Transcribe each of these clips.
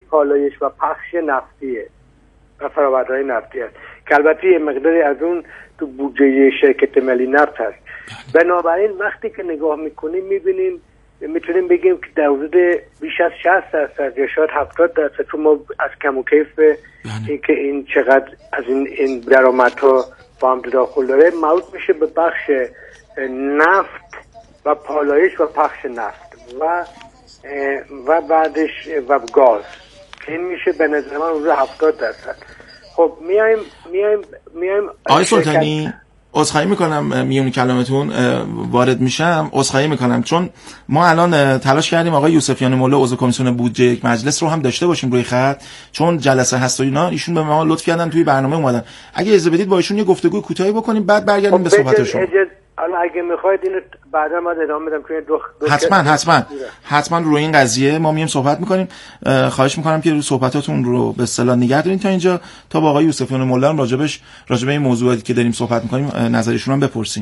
پالایش و پخش نفتیه و فرآورده‌های نفتی است که البته یه مقداری از اون تو بودجه شرکت ملی نفت هست. بنابراین وقتی که نگاه میکنیم میبینیم میتونیم بگیم که در حدود بیش از 60% یا شاید 70%، چون ما از کم و کیف اینکه این چقدر از این درآمدها با هم تداخل داره مربوط میشه به بخش نفت و پالایش و پخش نفت و بعدش و گاز که این میشه به نظر من حدود 70%. خب میایم آقای سلطانی عذرخواهی میکنم میون کلامتون وارد میشم، عذرخواهی میکنم چون ما الان تلاش کردیم آقای یوسفیان مولا عضو کمیسیون بودجه یک مجلس رو هم داشته باشیم روی خط، چون جلسه هست و اینا ایشون به ما لطف کردن توی برنامه اومدن. اگه اجازه بدید با ایشون یه گفتگو کوتاهی بکنیم بعد برگردیم به صحبتشون. حالا اگه میخواید اینو بعدا ما ادامه بدم که حتما روی این قضیه ما میایم صحبت میکنیم. خواهش میکنم که روی صحبتاتون رو به اصطلاح نگه دارین تا اینجا تا با آقای یوسفیان مولا راجب این موضوعاتی که داریم صحبت میکنیم نظرشون هم بپرسیم.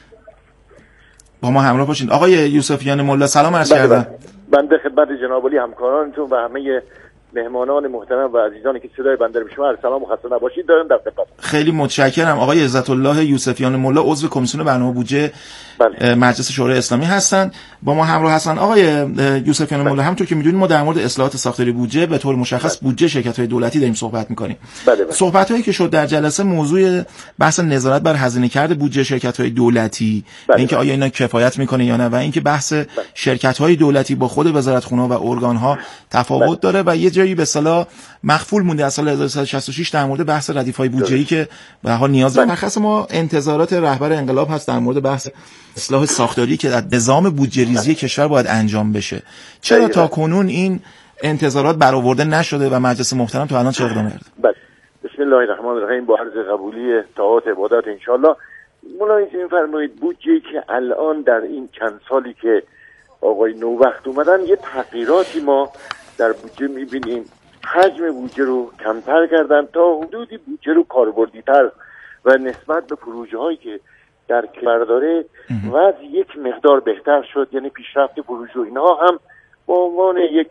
با ما همراه باشین. آقای یوسفیان مولا سلام عرض کردم. بنده خدمت جناب عالی همکارانتون و همه مهمانان محترم و عزیزانی که صدای بنده رو میشنون سلام و خسته نباشید دارم در خدمت. خیلی متشکرم. آقای عزت الله یوسفیان مولا عضو کمیسیون برنامه بودجه مجلس شورای اسلامی هستن، با ما همراه هستن. آقای یوسفیان مولا همونطور که میدونید ما در مورد اصلاحات ساختاری بودجه به طور مشخص بودجه شرکت‌های دولتی داریم صحبت می‌کنیم. صحبت‌هایی که شد در جلسه موضوع بحث نظارت بر هزینه‌کرد بودجه شرکت‌های دولتی، اینکه آیا اینا کفایت می‌کنه یا نه، و اینکه بحث شرکت‌های دولتی با خود وزارتخونه‌ها و ارگان‌ها تفاوت داره و یه جایی به اصطلاح مخفول مونده از سال 1366 در مورد بحث ردیف‌های بودجه‌ای که به هر حال نیاز داره. مشخص ما انتظارات رهبر انقلاب هست در مورد بحث اصلاح ساختاری که در نظام بودجه ریزی کشور باید انجام بشه. چرا تا کنون این انتظارات برآورده نشده و مجلس محترم تا الان چه اقدام کرده؟ بسم الله الرحمن الرحیم. با عرض قبولی طاعات عبادات ان شاء الله. ملاحظه می‌فرمایید بودجه‌ای که الان در این چند سالی که آقای نوبخت اومدن یه تغییراتی ما در بودجه می‌بینیم. حجم بودجه رو کمتر کردن تا حدودی بودجه رو کاربردی‌تر و نسبت به پروژه‌هایی که در کشور داره وضع یک مقدار بهتر شد. یعنی پیشرفت پروژه اینها هم با عنوان یک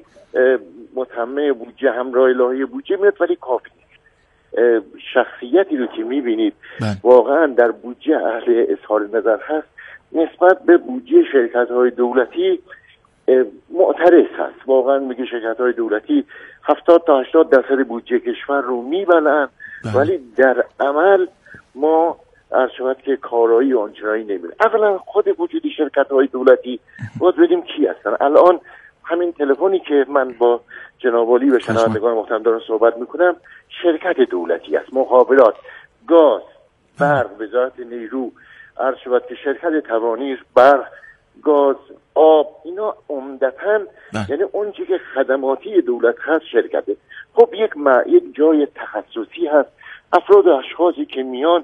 متمم بودجه همراه الهی بودجه میاد، ولی کافی نیست. شخصیتی رو که میبینید واقعا در بودجه اهل اظهار نظر هست نسبت به بودجه شرکت‌های دولتی معترض هست. واقعا میگه شرکت‌های دولتی 70 تا 80% بودجه کشور رو میبلن، ولی در عمل ما عرض شود که کارایی آنچنانی نمیره. اولا خود وجود شرکت‌های دولتی باید بدیم کی هستن. الان همین تلفنی که من با جناب عالی و شنوندگان محترم دارم صحبت میکنم شرکت دولتی است. مخابرات، گاز، برق، وزارت نیرو، عرض شود که شرکت توانیر، برق، گاز، آب، اینا عمدتاً یعنی اون چیزی که خدماتی دولت هست شرکته. خب یک جای تخصصی هست. افراد و اشخاصی که میان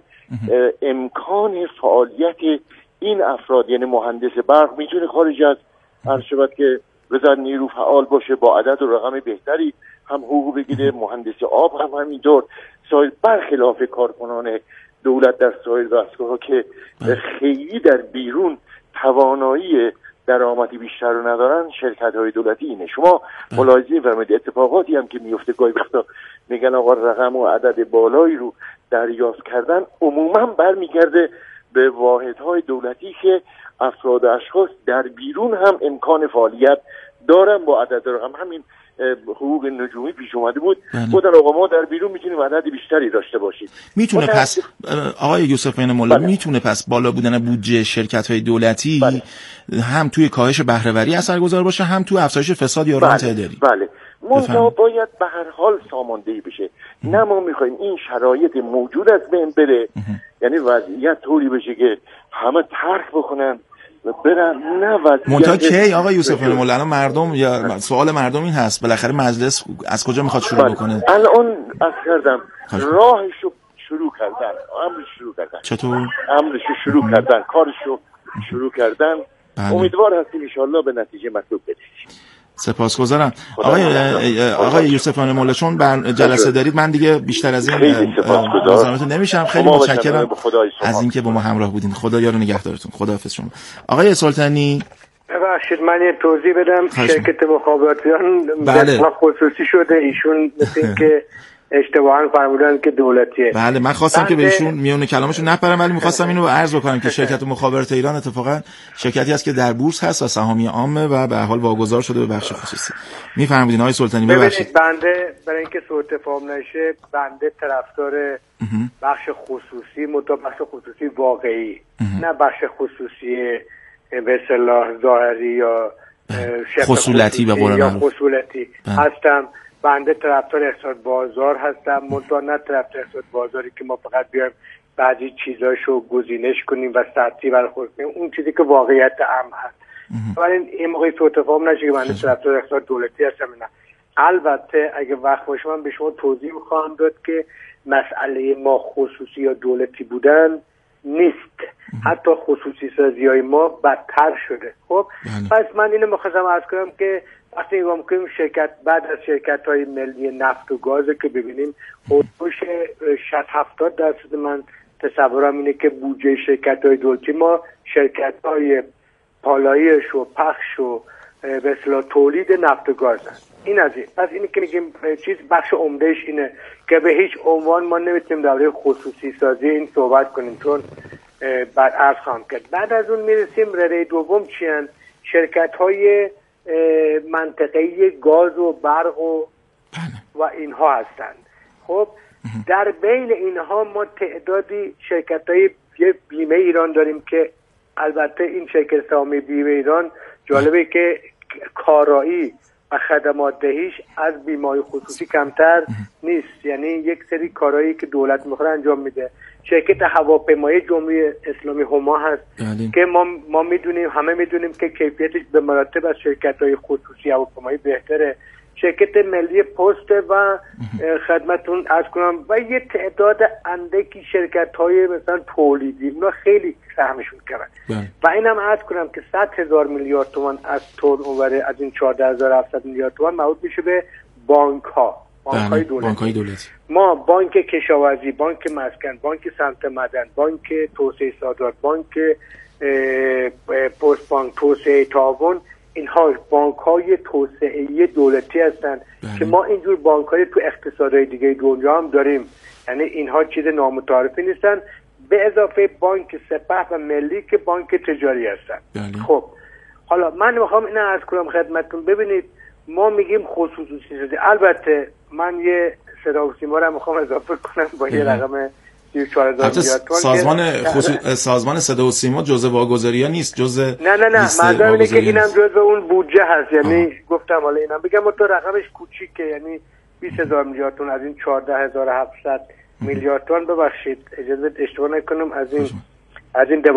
امکان فعالیت این افراد یعنی مهندس برق میتونه خارج از عرض شود که وزارت نیرو فعال باشه، با عدد و رقم بهتری هم حقوق بگیره. مهندس آب هم همینطور. سایر برخلاف کارکنان دولت در سایر دستگاه‌ها که خیلی در بیرون توانایی درآمدی بیشتر رو ندارن، شرکت‌های دولتی اینه. شما ملاحظه می‌فرمایید اتفاقاتی هم که میفته گاهی وقتا میگن آقا رقم و عدد بالایی رو دریافت کردن، عموما برمیگرده به واحدهای دولتی که افراد و اشخاص در بیرون هم امکان فعالیت دارن با عدد رقم. همین حقوق نجومی پیش اومده بود. بودن آقا ما در بیرون میتونیم عدد بیشتری داشته باشیم. میتونه پس آقای یوسفیان مولا میتونه پس بالا بودن بودجه شرکت‌های دولتی هم توی کاهش بهره‌وری اثرگذار باشه، هم توی افزایش فساد یا رانت اداری. منتها باید به هر حال ساماندهی بشه. نه ما میخوایم این شرایط موجود از بین بره، یعنی وضعیت طوری بشه که همه ترک بکنن و برن. نه وضعیت منتها کی آقای یوسفیان مولا الان مردم یا سوال مردم این هست بالاخره مجلس از کجا میخواد شروع بکنه؟ الان از کردم راهشو شروع کردن، امرش شروع کردن. چطور؟ امرشو شروع کردن، کارشو شروع کردن. امیدوار هستیم ان شاءالله به نتیجه مطلوب برسیم. سپاسگزارم. آقای یوسفیان مولا چون جلسه دارید من دیگه بیشتر از این مزاحمت نمیشم. خیلی متشکرم از اینکه با ما همراه بودین. خدا یار و نگهدارتون. خداحافظ شما. آقای سلطانی ببخشید من یه توضیح بدم. شرکت مخابراتیان بله. خصوصی شده، ایشون مثل این که اشتباهاً فرمودن که دولتیه. بله من خواستم که به ایشون میونه کلامشون نپرم، ولی می‌خواستم اینو عرض بکنم که شرکت مخابرات ایران اتفاقا شرکتی است که در بورس هست و سهامی عامه و به هر حال واگذار شده به بخش خصوصی. می‌فرمایید آقای سلطانی ببخشید. بنده برای اینکه سوء تفاهم نشه، بنده طرفدار بخش خصوصی، بخش خصوصی واقعی، نه بخش خصوصی به اصطلاح ظاهری یا خصولتی به قول معروف یا خصولتی هستم. بنده طرفدار اقتصاد بازار هستم، منتها نه طرفدار اقتصاد بازاری که ما فقط بیایم بعضی چیزاشو گزینش کنیم و سطحی برای خود کنیم، اون چیزی که واقعیت عام هست. ولی این موقعی سوء تفاهم نشه که بنده طرفدار اقتصاد دولتی هستم. نه، البته اگه وقت باشه من به شما توضیح خواهم داد که مسئله ما خصوصی یا دولتی بودن نیست، حتی خصوصی سازی های ما بدتر شده. خب پس من اینو می‌خواستم عرض کنم که وقتی نگاه می‌کنیم شرکت بعد از شرکت‌های ملی نفت و گاز که ببینیم حدود 60-70% من تصورم اینه که بودجه شرکت‌های دولتی ما شرکت‌های پالایش و پخش و به اصطلاح تولید نفت و گاز هست. این از این. پس اینی که میگیم چیز بخش عمدهش اینه که به هیچ عنوان ما نمیتونیم درباره خصوصی سازی این صحبت کنیم، چون بعد عرض خواهم کرد. بعد از اون میرسیم رده دوم چیان؟ شرکت‌های منطقه‌ای گاز و برق و اینها هستند. خب در بین اینها ما تعدادی شرکت‌های بیمه ایران داریم که البته این شرکت سهامی بیمه ایران جالبه که کارایی و خدمات دهیش از بیمه‌های خصوصی کمتر نیست، یعنی یک سری کارایی که دولت می‌خواد انجام میده. شرکت هواپیمایی جمهوری اسلامی هما هست که ما میدونیم، همه میدونیم که کیفیتش به مراتب از شرکت‌های خصوصی هواپیمایی بهتره. شرکت ملی پست و خدمتون عرض کنم و یه تعداد اندکی شرکت‌های مثلا تولیدی، اونا خیلی سهمشون کردن و اینم عرض کنم که 100,000 میلیارد تومان از تورن‌اوور از این 14,700 میلیارد تومان مربوط میشه به بانک‌ها، بانک‌های دولتی. ما بانک کشاورزی، بانک مسکن، بانک صنعت معدن، بانک توسعه صادرات، بانک پست بانک توسعه تعاون، اینها بانک‌های توسعه‌ای دولتی هستند که ما اینجور بانک‌های تو اقتصادهای دیگه دنیا هم داریم، یعنی اینها چیز نامتعارفی نیستن، به اضافه بانک سپه و ملی که بانک تجاری هستن. خب حالا من میخوام اینو عرض کنم خدمتتون. ببینید ما میگیم خصوصی سازی، البته من یه صدا و سیما رو میخوام اضافه کنم با یه رقم 34,000 میلیارد تومان. سازمان صدا و سیما جزء واگذاری‌ها نیست، جزء نه منظورم اینه که اینم جزء اون بودجه هست، یعنی گفتم حالا اینم بگم تو رقمش کوچیکه، یعنی 20,000 میلیارد تومان از این 14,700 میلیارد تومان. ببخشید اجازه اشتباه نکنم، از این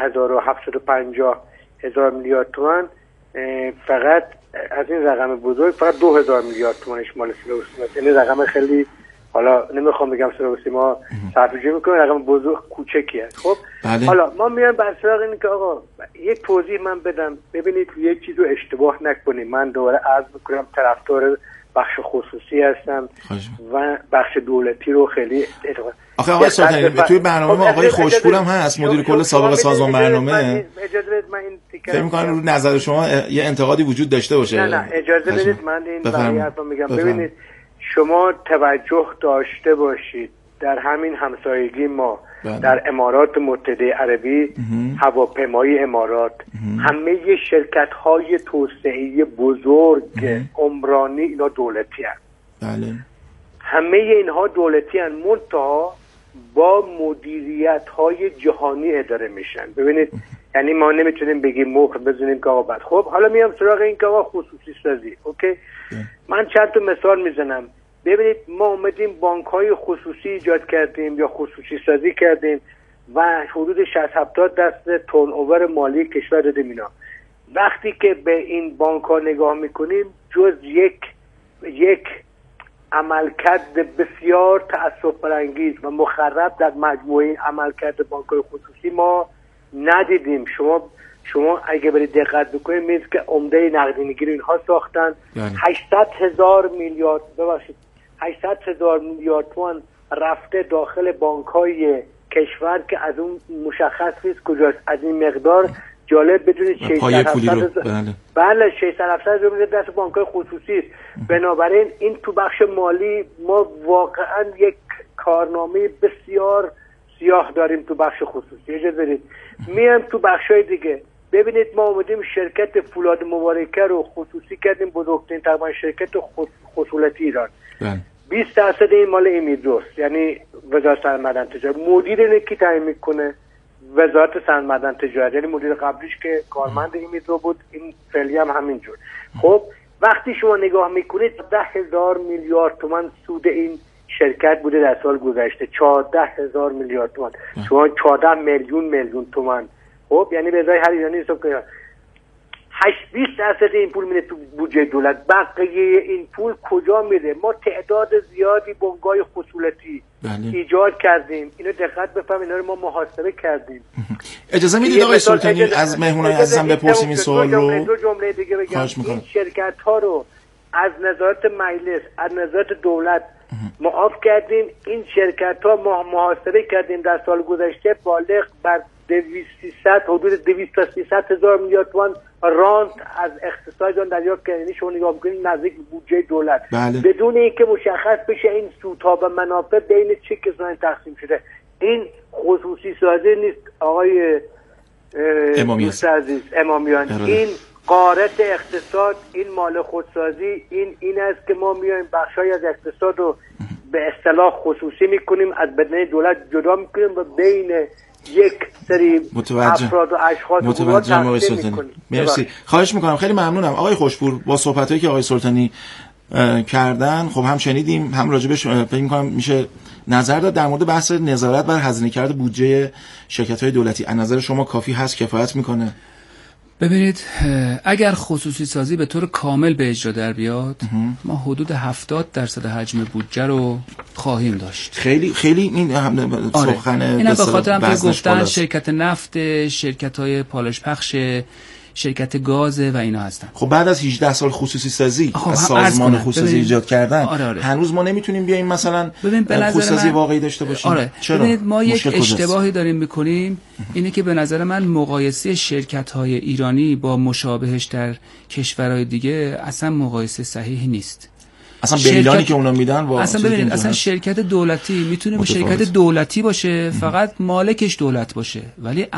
12,750 میلیارد تومان فقط از این رقم بزرگ فقط 2,000 میلیارد تومانش مال صدا و سیما، یعنی رقم خیلی، حالا نمیخوام بگم صدا و سیما صرفه‌جویی میکنه، رقم بزرگ کوچکیه. خب حالا ما میایم بر سراغ این که آقا یک توضیح من بدم. ببینید یک چیزو اشتباه نکنیم، من دوباره عرض میکنم طرفدار بخش خصوصی هستم و بخش دولتی رو خیلی آخه آقای سلطانی توی برنامه ما آقای خوشپور هم هست، مدیر کل سابق سازمان برنامه. اجازه بدید من این فکر می‌کنم رو نظر شما یه انتقادی وجود داشته باشه. نه اجازه بدید من این بقیه حرفا میگم. ببینید شما توجه داشته باشید در همین همسایگی ما در امارات متحده عربی، هواپیمایی امارات، همه شرکت‌های توسعه‌ای بزرگ عمرانی اینا دولتی هستند. بله. همه اینها دولتی هستند، منتها با مدیریت‌های جهانی اداره میشن. ببینید یعنی ما نمیتونیم بگیم مخ بزنیم که آقا بعد. خب حالا میام سراغ این که آقا خصوصی سازی. اوکی، من چند تا مثال میزنم. ببینید ما اومدیم بانک‌های خصوصی ایجاد کردیم یا خصوصی سازی کردیم و حدود 60-70% تورن‌اوور مالی کشور دادیم اینا. وقتی که به این بانک‌ها نگاه میکنیم جز یک عملکرد بسیار تأسف برانگیز و مخرب در مجموعه عملکرد بانک‌های خصوصی ما ندیدیم. شما اگه برید دقت بکنید می‌بینید که عمده نقدینگی رو اینها ساختن. 800,000 میلیارد تومان رفته داخل بانک‌های کشور که از اون مشخص نیست کجاست. از این مقدار جالب بدونید 600 بله 600 میلیارد دست بانک‌های خصوصی است. بنابراین این تو بخش مالی ما واقعا یک کارنامه بسیار سیاه داریم تو بخش خصوصی. اجازه بدید میام تو بخش‌های دیگه. ببینید ما اومدیم شرکت فولاد مبارکه رو خصوصی کردیم، بزرگترین تقریبا شرکت خصوصی ایران. 20% این مال امیدروست، یعنی وزارت صنعت معدن تجارت. مدیر اینو کی تعیین میکنه؟ وزارت صنعت معدن تجارت، یعنی مدیر قبلیش که کارمند امیدرو بود، این فعلی هم همینجور. خب وقتی شما نگاه میکنید 10,000 میلیارد تومان سود این شرکت بوده در سال گذشته. 14,000 میلیارد تومان، شما 14 میلیون تومان. خب یعنی به ازای هر ایرانی حساب کنید 20% این پول میره تو بودجه دولت. بقیه این پول کجا میره؟ ما تعداد زیادی بنگاه خصوصی ایجاد کردیم. اینو دقت بفهمید، اینا رو ما محاسبه کردیم. اجازه میدید آقای سلطانی از مهمونای عزیزم بپرسیم این سوال رو؟ دو جمله دیگه بگم. این شرکت ها رو از نظارت مجلس، از نظارت دولت معاف کردیم. این شرکت ها ما محاسبه کردیم در سال گذشته بالغ بر 200 حدود 200 تا 300 هزار میلیارد تومان رانت از اقتصاد دریافت کردن. یعنی شما نگاه میکنید نزدیک بودجه دولت. بدون اینکه مشخص بشه این سودها و منافع بین چه کسانی تقسیم شده. این خصوصی سازی نیست آقای عزیز امامیان. این قارت اقتصاد، این مال خودسازی، این است که ما میایم بخشای از اقتصاد رو به اصطلاح خصوصی میکنیم، از بدنه دولت جدا میکنیم و بین یک سری افراد و اشخاص تقسیم میکنیم. مرسی، خواهش میکنم، خیلی ممنونم آقای خوشپور. با صحبتایی که آقای سلطانی کردن خب هم شنیدیم، هم راجبش فکر میکنم میشه نظر داد در مورد بحث نظارت بر هزینه کرده بودجه شرکت‌های دولتی. از نظر شما کافی هست، کفایت میکنه؟ ببینید اگر خصوصی سازی به طور کامل به اجرا در بیاد ما حدود 70% حجم بودجه رو خواهیم داشت. خیلی این سخن اینا به خاطر هم که گفتن شرکت نفت، شرکت‌های پالایش پخش، شرکت گاز و اینا هستن. خب بعد از 18 سال خصوصی سازی از سازمان خصوصی ایجاد کردن هنوز ما نمیتونیم بیایم مثلا خصوصی سازی واقعی داشته باشیم. چرا؟ ببینید ما یک اشتباهی داریم میکنیم، اینه که به نظر من مقایسه شرکت‌های ایرانی با مشابهش در کشورهای دیگه اصلا مقایسه صحیحی نیست. اصلا بیلانی که اونا میدن اصلا ببینید اصلا شرکت دولتی میتونه شرکت دولتی باشه، فقط مالکش دولت باشه، ولی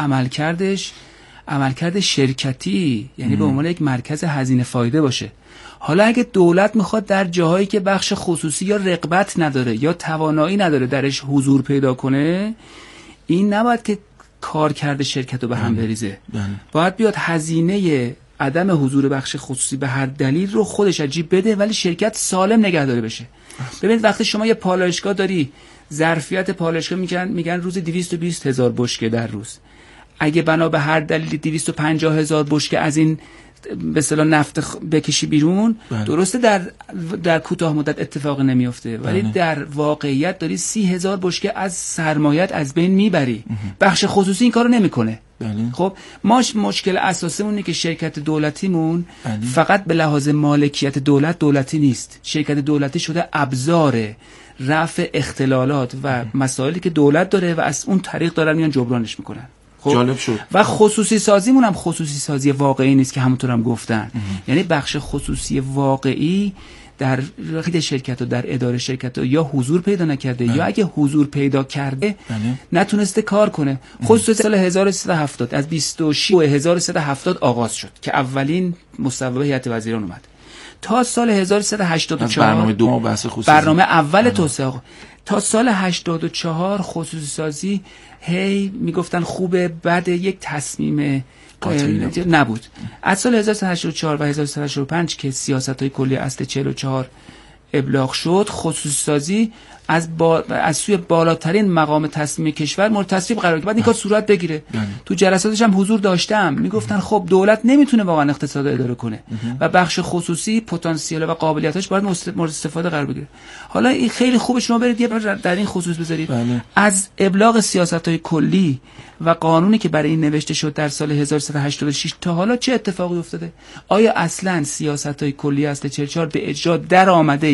عملکرد شرکتی، یعنی به عنوان یک مرکز هزینه فایده باشه. حالا اگه دولت میخواد در جاهایی که بخش خصوصی یا رغبت نداره یا توانایی نداره درش حضور پیدا کنه، این نباید که کارکرد شرکت رو به هم بریزه. باید بیاد هزینه عدم حضور بخش خصوصی به هر دلیل رو خودش عجیب بده، ولی شرکت سالم نگهداری بشه. ببینید وقتی شما یه پالایشگاه داری، ظرفیت پالایشگاه میگن روز 220,000 بشکه در روز. اگه بنا به هر دلیل 250,000 بشکه از این به اصطلاح نفت بکشی بیرون، درسته در کوتاه مدت اتفاق نمیفته، ولی در واقعیت داری 30,000 بشکه از سرمایت از بین میبری. بخش خصوصی این کارو نمیکنه. خب ما مشکل اساسیمون اینه که شرکت دولتیمون فقط به لحاظ مالکیت دولتی نیست. شرکت دولتی شده ابزار رفع اختلالات و مسائلی که دولت داره و از اون طریق دارن میان جبرانش میکنن. جالب شد. و خصوصی سازیمون هم خصوصی سازی واقعی نیست که همونطور هم گفتن. یعنی بخش خصوصی واقعی در رقید شرکت و در اداره شرکت یا حضور پیدا نکرده یا اگه حضور پیدا کرده نتونسته کار کنه. خصوصی سال 1370 از 26/1370 آغاز شد که اولین مصوبه هیئت وزیران اومد تا سال 1384 برنامه اول توسعه. تا سال 84 خصوصی سازی هی میگفتن خوبه، بعد یک تصمیم نبود. از سال 1384 و 1385 که سیاست‌های کلی اصل 44 ابلاغ شد، خصوصی سازی از سوی بالاترین مقام تصمیم کشور مورد تصویب قرار گرفت. بعد این کار صورت بگیره. تو جلساتش هم حضور داشتم، میگفتن خب دولت نمیتونه واقعا اقتصاد اداره کنه و بخش خصوصی پتانسیل و قابلیتاش باید مورد استفاده قرار بگیره. حالا این خیلی خوبه شما برید یه در این خصوص بذارید. از ابلاغ سیاست‌های کلی و قانونی که برای این نوشته شد در سال 1386 تا حالا چه اتفاقی افتاده؟ آیا اصلا سیاست‌های کلی اصل 44 به اجرا در آمده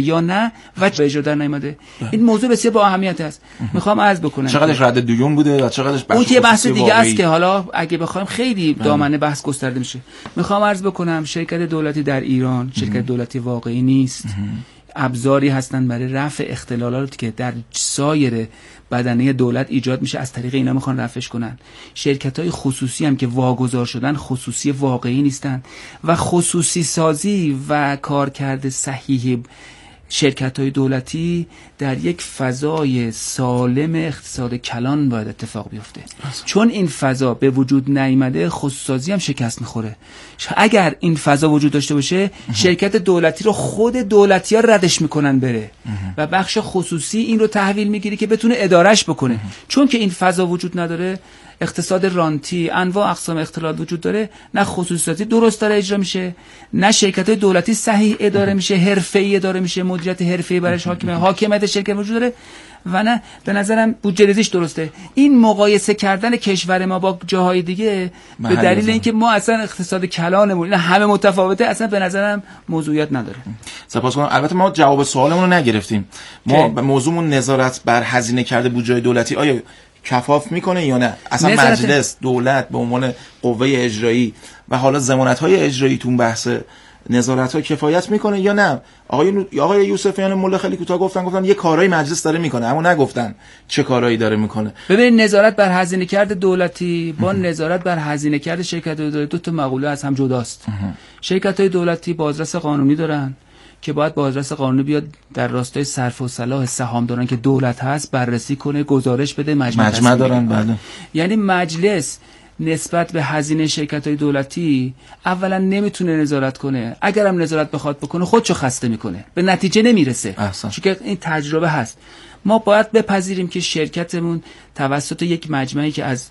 یا نه و به اجرا در نیامده. این موضوع بسیار با اهمیت است. میخوام عرض بکنم چقدرش رد دیون بوده یا چقدرش اون یه بحث دیگه است که حالا اگه بخوایم خیلی دامنه بحث گسترده میشه. میخوام عرض بکنم شرکت دولتی در ایران شرکت دولتی واقعی نیست. ابزاری هستند برای رفع اختلالاتی که در سایر بدنه دولت ایجاد میشه، از طریق اینا میخوان رفعش کنن. شرکت‌های خصوصی هم که واگذار شدن خصوصی واقعی نیستن و خصوصی سازی و کارکرد صحیح شرکت‌های دولتی در یک فضای سالم اقتصاد کلان باید اتفاق بیفته. چون این فضا به وجود نیامده خصوصی هم شکست میخوره. اگر این فضا وجود داشته باشه شرکت دولتی رو خود دولتی‌ها ردش میکنن بره و بخش خصوصی این رو تحویل میگیره که بتونه ادارهش بکنه. چون که این فضا وجود نداره، اقتصاد رانتی، انواع اقسام اختلال وجود داره، نه خصوصیاتی درست داره اجرا میشه، نه شرکت‌های دولتی صحیح اداره میشه، حرفه‌ای اداره میشه، مدیریت حرفه‌ای برش حاکمیت شرکت وجود داره و نه به نظرم بودجه ریزیش درسته. این مقایسه کردن کشور ما با جاهای دیگه به دلیل اینکه ما اصلا اقتصاد کلانمون این همه متفاوته اصلا به نظرم موضوعیت نداره. سپاسگزارم. البته ما جواب سوالمون رو نگرفتیم. ما موضوعمون نظارت بر هزینه کرده بودجه دولتی آیا کفاف میکنه یا نه؟ اصلا مجلس دولت به عنوان قوه اجرایی و حالا ضمانت‌های اجرایی تو بحث نظارت‌ها کفایت میکنه یا نه؟ آقای یوسفیان ملا خیلی کوتاه گفتن یه کارهای مجلس داره میکنه اما نگفتن چه کارهایی داره میکنه. ببینید نظارت بر هزینه کرد دولتی با نظارت بر هزینه کرد شرکت دولتی دو تا مقوله از هم جداست. شرکت‌های دولتی بازرس قانونی دارن که باید بازرس قانونی بیاد در راستای صرف و صلاح سهامداران که دولت هست بررسی کنه، گزارش بده، مجمع دارن. بله. یعنی مجلس نسبت به هزینه شرکت‌های دولتی اولا نمیتونه نظارت کنه، اگرم نظارت بخواد بکنه خودشو خسته میکنه، به نتیجه نمیرسه. چون این تجربه هست. ما باید بپذیریم که شرکتمون توسط یک مجمعی که از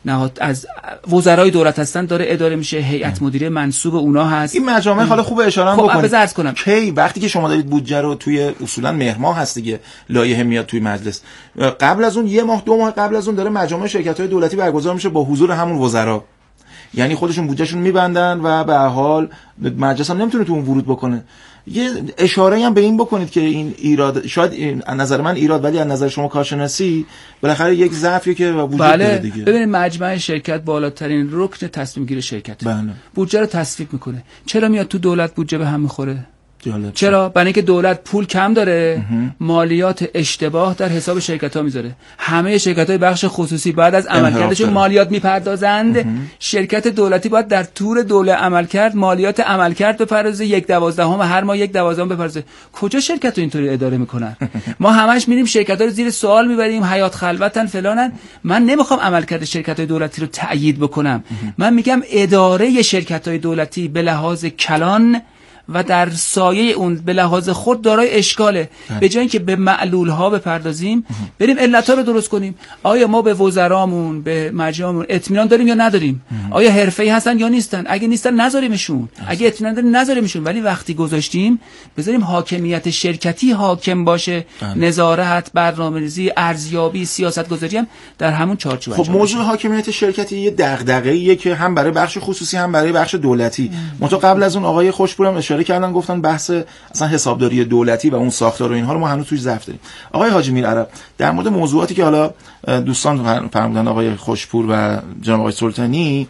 وزرای دولت هستن داره اداره میشه، هیئت مدیره منصوب اونا هست. این مجامع حالا خوبه اشاره هم بکنید. عرض کنم کی وقتی که شما دارید بودجه رو توی اصولا مهر ماه هست دیگه لایحه میاد توی مجلس، قبل از اون 1 ماه 2 ماه قبل از اون داره مجامع شرکت‌های دولتی برگزار میشه با حضور همون وزرا. یعنی خودشون بودجهشون میبندن و به هر حال مجلس هم نمیتونه تو اون ورود بکنه. یه اشاره هم به این بکنید که این ایراد شاید این از نظر من ایراد ولی از نظر شما کارشناسی بالاخره یک ضعفی که وجود داره دیگه. ببینید مجمع شرکت بالاترین رکن تصمیم گیری شرکت. بودجه رو تصویب میکنه. چرا میاد تو دولت بودجه به هم میخوره؟ چرا؟ برای اینکه دولت پول کم داره، مالیات اشتباه در حساب شرکت‌ها میذاره. همه شرکت‌های بخش خصوصی بعد از عملکردشون مالیات میپردازند. شرکت دولتی باید در طور دوله عملکرد مالیات عملکرد بپردازه، 1/12 هر ماه 1/12 بپردازه. کجا شرکت‌ها اینطوری اداره میکنن؟ ما همش میریم شرکت‌ها رو زیر سوال میبریم، حیات خلوتن فلانن. من نمیخوام عملکرد شرکت‌های دولتی رو تأیید بکنم. من میگم اداره شرکت‌های دولتی به لحاظ کلان و در سایه اون به لحاظ خود دارای اشکاله. به جای اینکه به معلول ها بپردازیم بریم علت ها رو درست کنیم. آیا ما به وزرامون به مجامعمون اطمینان داریم یا نداریم؟ آیا حرفه‌ای هستن یا نیستن؟ اگه نیستن نذاریمشون، اگه اطمینان داریم نذاریمشون. ولی وقتی گذاشتیم بذاریم حاکمیت شرکتی حاکم باشه. نظارت، برنامه‌ریزی، ارزیابی، سیاست‌گذاری هم در همون چارچوب. خب موضوع حاکمیت شرکتی یه دغدغه‌ایه که هم برای بخش خصوصی هم برای بخش دولتی. منتها قبل از اون آقای خوشپور هم اشاره کردن، گفتن بحث اصلا حسابداری دولتی و اون ساختار و اینها رو ما هنوز توش ضعف داریم. آقای حاجی میر عرب در مورد موضوعاتی که حالا دوستان فرمودن آقای خوشپور و جناب آقای سلطانی،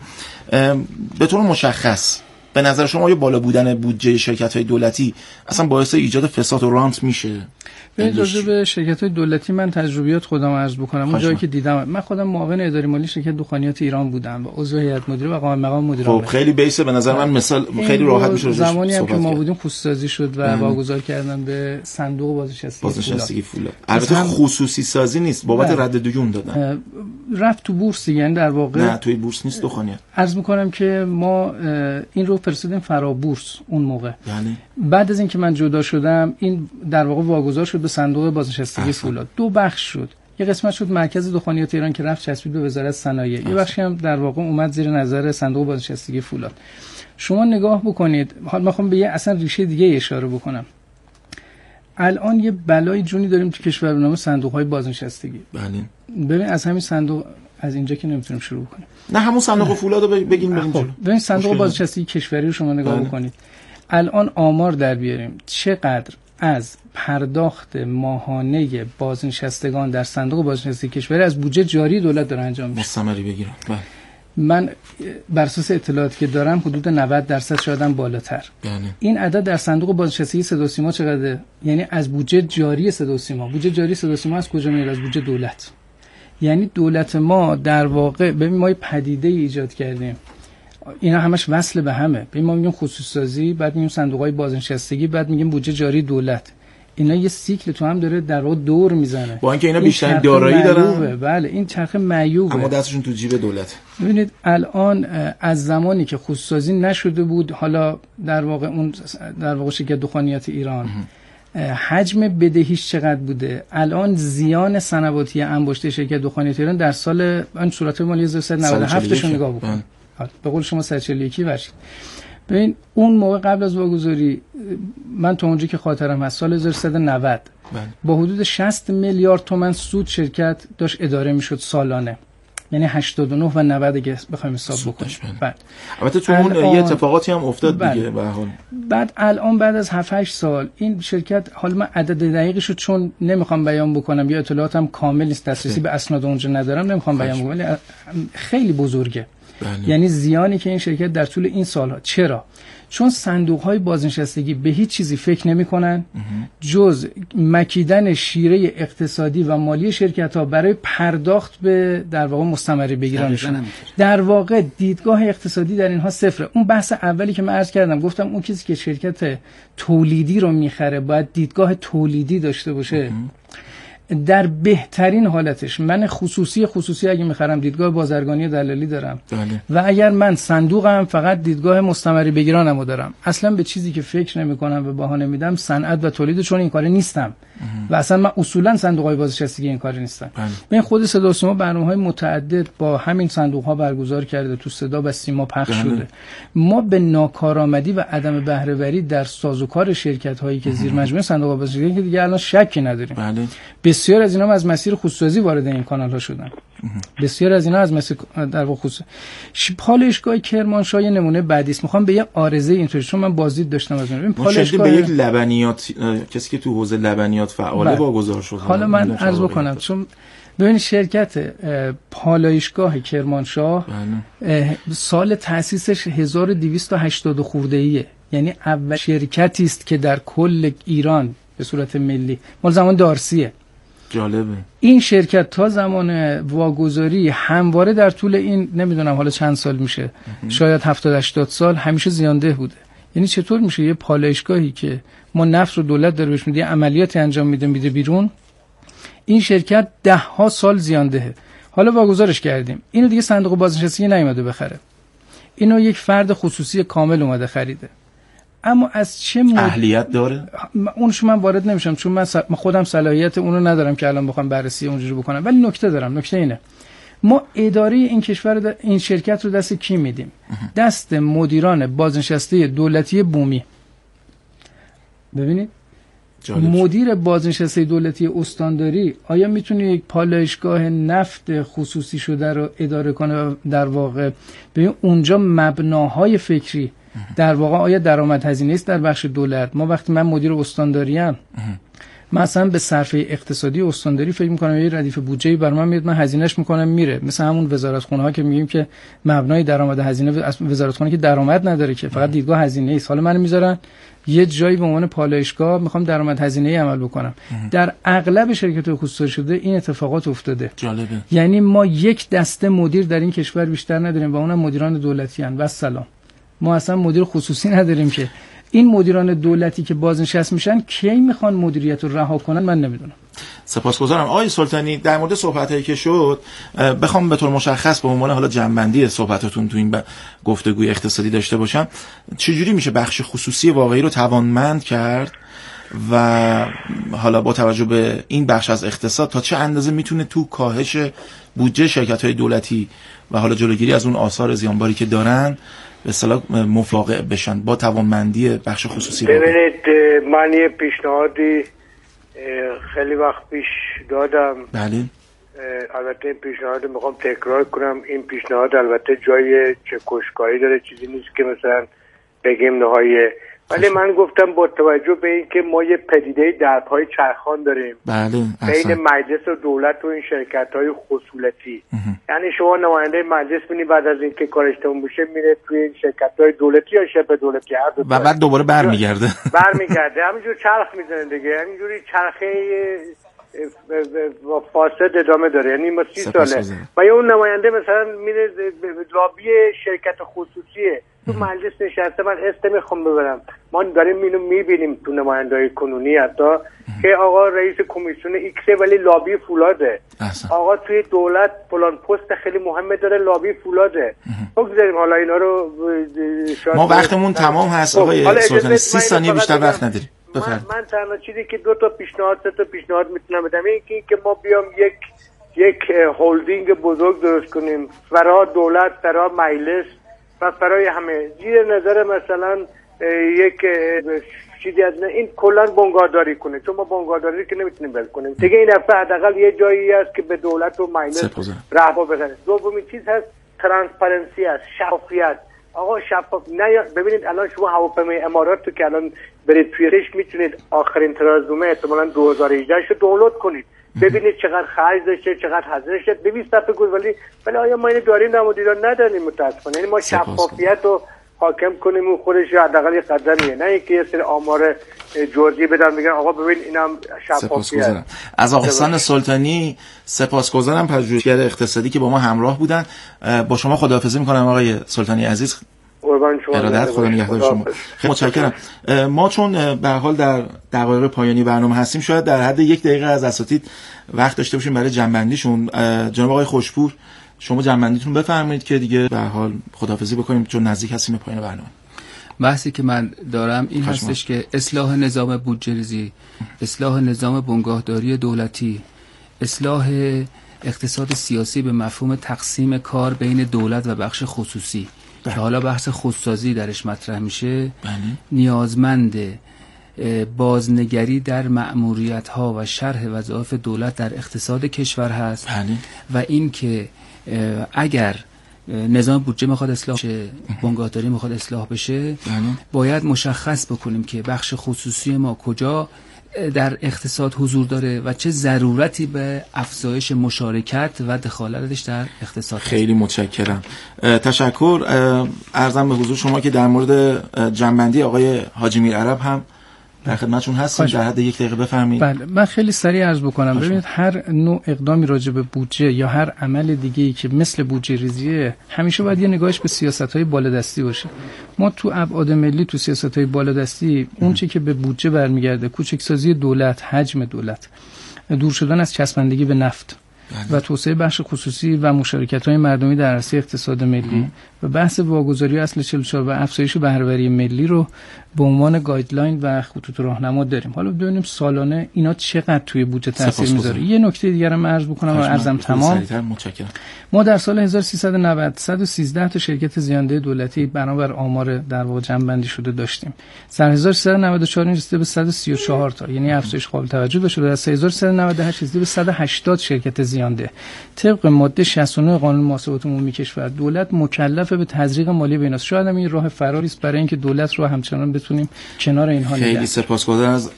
به طور مشخص به نظر شما آیا بالا بودن بودجه شرکت‌های دولتی اصلا باعث ایجاد فساد و رانت میشه؟ راجع به شرکت‌های دولتی من تجربیات خودم عرض بکنم. اون جایی که دیدم، من خودم معاون اداری مالی شرکت دخانیات ایران بودم و عضو هیئت مدیره و مقام مدیر عامل. خب خیلی بیسه به نظر من، مثال خیلی راحت میشه روش زمانی هم که ما بودیم خصوصی شد و واگذار کردن به صندوق بازنشستگی فولاد. البته خصوصی سازی نیست، بابت رد دیون دادن رفت تو بورس، یعنی در واقع نه توی بورس نیست دخانیات. عرض می‌کنم که ما این رو فرستادیم فرا بورس اون موقع. یعنی بعد از اینکه من جدا شدم این در واقع واگذار شد به صندوق بازنشستگی فولاد. 2 بخش شد. یه قسمت شد مرکز دخانیات ایران که رفت چسبید به وزارت صنایع. یه بخشی هم در واقع اومد زیر نظر صندوق بازنشستگی فولاد. شما نگاه بکنید، حالا میخوام به یه اصلا ریشه دیگه اشاره بکنم. الان یه بلای جونی داریم تو کشور به نام صندوق‌های بازنشستگی. بله. ببین از همین صندوق از اینجا که نمیتونیم شروع کنیم. نه همون صندوق فولادو بگین بریم جلو. ببین صندوق بازنشستگی کشوری رو شما نگاه بکنید. الان آمار در بیاریم چقدر از پرداخت ماهانه بازنشستگان در صندوق بازنشستگی کشوری از بودجه جاری دولت داره انجام میشه. مستمری بگیرن. من بر اساس اطلاعاتی که دارم حدود 90% شاید هم بالاتر. این عدد در صندوق بازنشستگی صدا و سیما چقدره؟ یعنی از بودجه جاری صدا و سیما. بودجه جاری صدا و سیما از کجا میاد؟ از بودجه دولت. یعنی دولت ما در واقع ببین ما یه پدیده ایجاد کردیم، اینا همش وصل به همه. ببین ما میگیم خصوصی سازی، بعد میگیم صندوق‌های بازنشستگی، بعد میگیم بودجه جاری دولت. اینا یه سیکل تو هم داره در واقع دور میزنه. با اینکه اینا بیشتر دارایی دارن. بله این چرخه معیوبه، اما دستشون تو جیب دولت. ببینید الان از زمانی که خصوصی سازی نشده بود، حالا در واقع اون در واقع شرکت دخانیات ایران حجم بدهیش چقدر بوده؟ الان زیان صنواتی انباشته شرکت دخانیات ایران در سال اون صورت مالی 1397 شون نگاه بکنید. به قول شما 141 ورشید. ببین اون موقع قبل از واگذاری من تا اونجایی که خاطرم هست سال 1390 با حدود 60 میلیارد تومان سود شرکت داشت اداره میشد سالانه، یعنی 89 و 90 اگه بخوایم حساب بکنیم. البته تو اون یه اتفاقاتی هم افتاد دیگه به هر حال. بعد الان بعد از 7-8 سال این شرکت، حالا من عدد دقیقش رو چون نمیخوام بیان بکنم یا اطلاعاتم کامل نیست، دسترسی به اسناد اونجا ندارم، نمیخوام بیان بکنم، ولی خیلی بزرگه. یعنی زیانی که این شرکت در طول این سالها، چرا؟ چون صندوق‌های بازنشستگی به هیچ چیزی فکر نمی‌کنن جز مکیدن شیره اقتصادی و مالی شرکت‌ها برای پرداخت به در واقع مستمری بگیرانشون. در واقع دیدگاه اقتصادی در اینها صفره. اون بحث اولی که من عرض کردم، گفتم اون کسی که شرکت تولیدی رو می‌خره باید دیدگاه تولیدی داشته باشه. در بهترین حالتش من خصوصی اگه میخرم دیدگاه بازرگانی و دلالی دارم و اگر من صندوقم فقط دیدگاه مستمری بگیرانمو دارم، اصلا به چیزی که فکر نمیکنم و بها نمیدم صنعت و تولید، چون این کاری نیستم و اصلا من اصولا صندوق‌های بازنشستگی این کاری نیستم. من خود صدا و سیما برنامه‌های متعدد با همین صندوق‌ها برگزار کرده، تو صدا و سیما پخش شده. ما به ناکارآمدی و عدم بهره وری در سازوکار شرکت‌هایی که زیر مجموعه صندوق بازنشستگی که دیگه الان شکی نداریم. بسیار از اینا از مسیر خصوصی وارد این کانال‌ها شدن. بسیار از اینا از مسیر در واقع خصوصی. پالایشگاه کرمانشاه یه نمونه بعدی است. میخوام به یه عارضه اینطوری، چون من بازدید داشتم از اون. پالایشگاه به یک لبنیات، کسی که تو حوزه لبنیات فعاله واگذار شده. حالا من عرض بکنم، چون ببین شرکت پالایشگاه کرمانشاه سال تأسیسش 1280 خورده‌ایه، یعنی اول شرکتی است که در کل ایران به صورت ملی، مال زمان دارسیه. جالبه. این شرکت تا زمان واگذاری همواره در طول این نمیدونم حالا چند سال میشه، شاید 70-80 سال همیشه زیانده بوده. یعنی چطور میشه یه پالایشگاهی که ما نفت رو دولت داره بهش میده، عملیاتی انجام میده بیرون، این شرکت 10 سال زیاندهه. حالا واگذارش کردیم، اینو دیگه صندوق بازنشستگی نیومده بخره، اینو یک فرد خصوصی کامل اومده خریده. اما از چه اهلیت داره؟ اونش من وارد نمیشم، چون من خودم صلاحیت اونو ندارم که الان بخوام بررسی اونجوری بکنم. ولی نکته دارم، نکته اینه ما اداره این کشور این شرکت رو دست کی میدیم؟ دست مدیران بازنشسته دولتی بومی. ببینید مدیر بازنشسته دولتی استانداری آیا میتونه یک پالایشگاه نفت خصوصی شده رو اداره کنه؟ در واقع ببین اونجا مبناهای فکری در واقع آیا درآمد هزینه است در بخش دولت؟ ما وقتی من مدیر استانداریم، مثلا به صرفه اقتصادی استانداری فکر می‌کنم یه ردیف بودجه‌ای بر من میاد، من هزینه‌اش می‌کنم میره، مثل همون وزارتخونه‌ها که میگیم که مبنای درآمد هزینه وزارتخونه که درآمد نداره که فقط دیدگاه هزینه است، حالا منو میذارن یه جایی به عنوان پالایشگاه میخوام درآمد هزینه‌ای عمل بکنم. در اغلب شرکت‌های خصوصی شده این اتفاقات افتاده. جالبه. یعنی ما یک دسته مدیر در این کشور بیشتر نداریم و اونم مدیران دولتی ان. و سلام. ما اصلا مدیر خصوصی نداریم که این مدیران دولتی که بازنشست میشن کی میخوان مدیریت رو رها کنن من نمیدونم. سپاسگزارم آقای سلطانی. در مورد صحبتایی که شد بخوام به طور مشخص به عنوان حالا جنبندی صحبتاتون تو این گفتگوی اقتصادی داشته باشم، چجوری میشه بخش خصوصی واقعی رو توانمند کرد و حالا با توجه به این بخش از اقتصاد تا چه اندازه میتونه تو کاهش بودجه شرکت‌های دولتی و حالا جلوگیری از اون آثار زیانباری که دارن به اصطلاح مفاقم بشن با توانمندی بخش خصوصی؟ ببینید من یه پیشنهادی خیلی وقت پیش دادم. بله. البته این پیشنهاد میخوام تکرار کنم. این پیشنهاد البته جای چکشکایی داره، چیزی نیست که مثلا بگیم نهای ولی من گفتم با توجه به اینکه ما یه پدیده درپای چرخان داریم بین مجلس و دولت و این شرکت‌های خصولتی، یعنی شما نماینده مجلس بینید بعد از اینکه کارش تموم بشه میره توی این شرکت‌های دولتی یا شبه دولتی و بعد دوباره برمیگرده همینجور چرخ میزنه دیگه، همینجوری چرخه فاسد ادامه داره. یعنی ما 30 ساله و یا اون نماینده مثلا میره لابی شرکت خصوصیه تو مجلس نشسته، من اسم میخوام ببرم، ما داریم اینو میبینیم تو نماینده‌های کنونی حتی که آقا رئیس کمیسیون ایکسه ولی لابی فولاده، آقا توی دولت فلان پست خیلی مهمه داره لابی فولاده. بگذاریم حالا اینا رو ما وقتمون تمام هست آقای سلطانی، 30 ثانیه بیشتر وقت نداریم. من تنها چیزی که 2 تا پیشنهاد 3 تا پیشنهاد میتونم بدم این که ما بیام یک هولدینگ بزرگ درست کنیم فرا دولت، فرا مجلس و فرای همه، زیر نظر مثلا یک چیزی از این کلا بنگاهداری کنه، چون ما بنگاهداری که نمیتونیم بل کنیم دیگه. این دفعه حداقل یه جایی هست که به دولت و مجلس رهبر بزنه. دومین چیز هست ترانسپرنسی است، شفافیت. آقا شفاف نه ببینید الان شما هواپیمای امارات تو که الان برید تویش میتونید آخرین ترازومه احتمالاً 2018 شو دانلود کنید ببینید چقدر خرج داشته چقدر هزینه شد 200 صفحه گفت ولی آیا ما اینو داریم نمودیدان نداریم متاسفانه. یعنی ما شفافیت رو حاکم کنیم و خودش حداقل یه قدمیه، نه اینکه یه سری آمار جزئی بدن بگن آقا ببین اینم شفافیت. از آقا حسن سلطانی سپاسگزارم، پژوهشگر اقتصادی که با ما همراه بودن. با شما خداحافظی میکنم آقای سلطانی عزیز. ارادت، خدا نگهدار شما. خیلی متشکرم. ما چون به هر حال در دقایق پایانی برنامه هستیم شاید در حد 1 دقیقه از اساتید وقت داشته باشیم برای جنبندیشون. جناب آقای خوشپور شما جنبندیتون بفرمایید که دیگه به هر حال خداحافظی بکنیم چون نزدیک هستیم به پایان برنامه. بحثی که من دارم این هستش که اصلاح نظام بودجه‌ریزی، اصلاح نظام بنگاهداری دولتی، اصلاح اقتصاد سیاسی به مفهوم تقسیم کار بین دولت و بخش خصوصی که حالا بحث خودسازی درش مطرح میشه، نیازمند بازنگری در مأموریت‌ها و شرح وظایف دولت در اقتصاد کشور هست و این که اگر نظام بودجه میخواد اصلاح بشه، بنگاهداری میخواد اصلاح بشه، باید مشخص بکنیم که بخش خصوصی ما کجا در اقتصاد حضور داره و چه ضرورتی به افزایش مشارکت و دخالتش در اقتصاد. خیلی متشکرم. تشکر. عرضم به حضور شما که در مورد جنبندی آقای حاجی میرعرب هم در خدمتتون هستیم. در حد 1 دقیقه بفرمایید. بله، من خیلی سریع عرض بکنم. ببینید هر نوع اقدامی راجع به بودجه یا هر عمل دیگه‌ای که مثل بودجه ریزیه همیشه باید یه نگاهش به سیاست‌های بالادستی باشه. ما تو ابعاد ملی تو سیاست‌های بالادستی اون چیزی که به بودجه برمیگرده، کوچکسازی دولت، حجم دولت، دور شدن از چسبندگی به نفت و توسعه بخش خصوصی و مشارکت‌های مردمی در عرصه اقتصاد ملی و بحث واگذاری اصل 44 و افزایش بهره‌وری ملی رو به عنوان گایدلاین و خطوط راهنما داریم. حالا ببینیم سالانه اینا چقدر توی بودجه تاثیر میذاره. یه نکته دیگه رو من عرض بکنم و عرضم تمام. ما در سال 1390 113 تا شرکت زیانده دولتی بنابر آمار در واقع جمع‌بندی شده داشتیم. سال 1394 رسیده به 134 تا، یعنی افزایش قابل توجه داشته. در 1398 رسیده به 180 شرکت زیانده. طبق ماده 69 قانون محاسبات عمومی کشور دولت مکلف به تزریق مالی بین است. شاید هم این راه فراری است برای اینکه دولت رو همچنان بتونیم کنار اینها نگه. خیلی سپاسگزارم از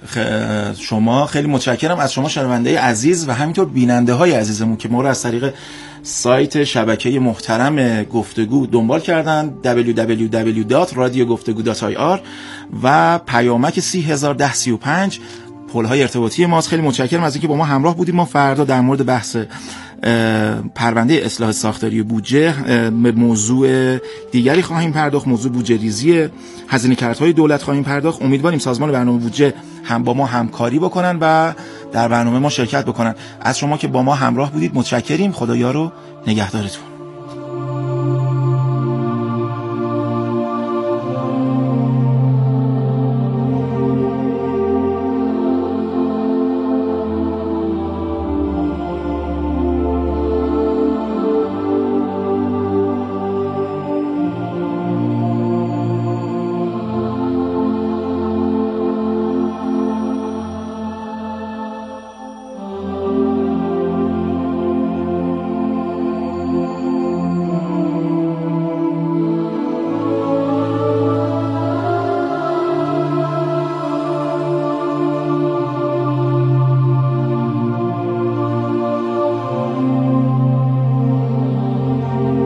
شما. خیلی متشکرم از شما شنونده عزیز و همینطور بیننده های عزیزمون که ما رو از طریق سایت شبکه محترم گفتگو دنبال کردن www.radiogoftego.ir و پیامک 301035 پل‌های ارتباطی ماست. خیلی متشکرم از اینکه با ما همراه بودید. ما فردا در مورد بحث پرونده اصلاح ساختاری بودجه به موضوع دیگری خواهیم پرداخت، موضوع بودجه ریزی هزینه‌کردهای دولت خواهیم پرداخت. امیدواریم سازمان برنامه بودجه هم با ما همکاری بکنن و در برنامه ما شرکت بکنن. از شما که با ما همراه بودید متشکریم. خدایا رو نگهدارتون.